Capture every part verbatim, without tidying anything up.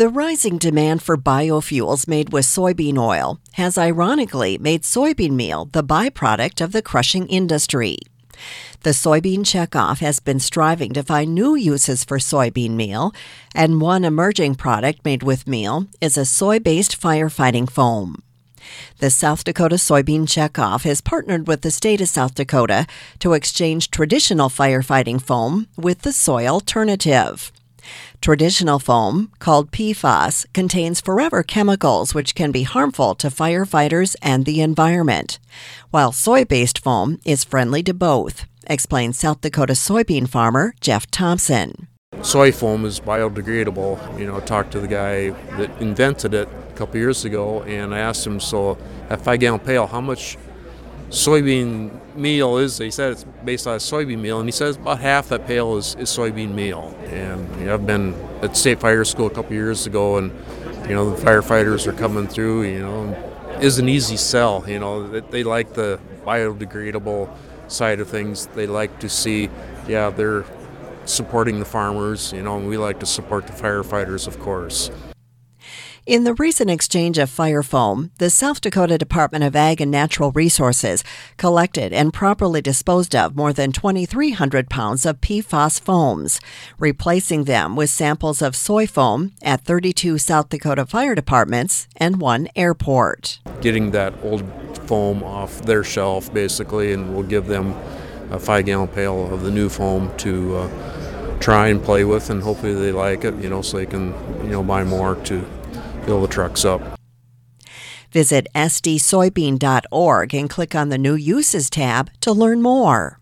The rising demand for biofuels made with soybean oil has ironically made soybean meal the byproduct of the crushing industry. The soybean checkoff has been striving to find new uses for soybean meal, and one emerging product made with meal is a soy-based firefighting foam. The South Dakota Soybean Checkoff has partnered with the state of South Dakota to exchange traditional firefighting foam with the soy alternative. Traditional foam, called P FAS, contains forever chemicals which can be harmful to firefighters and the environment, while soy-based foam is friendly to both, explains South Dakota soybean farmer Jeff Thompson. Soy foam is biodegradable. You know, I talked to the guy that invented it a couple years ago, and I asked him, so at five gallon pail, how much soybean meal is it? He said it's based on soybean meal, and he says about half that pail is, is soybean meal. And you know, I've been at State Fire School a couple years ago, and you know, the firefighters are coming through. You know, it's an easy sell. You know, they, they like the biodegradable side of things. They like to see, yeah, they're supporting the farmers. You know, and we like to support the firefighters, of course. In the recent exchange of fire foam, the South Dakota Department of Ag and Natural Resources collected and properly disposed of more than twenty-three hundred pounds of P FAS foams, replacing them with samples of soy foam at thirty-two South Dakota fire departments and one airport. Getting that old foam off their shelf, basically, and we'll give them a five-gallon pail of the new foam to uh, try and play with, and hopefully they like it, you know, so they can, you know, buy more to fill the trucks up. Visit S D soybean dot org and click on the New Uses tab to learn more.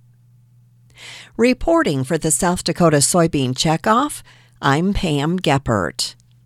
Reporting for the South Dakota Soybean Checkoff, I'm Pam Geppert.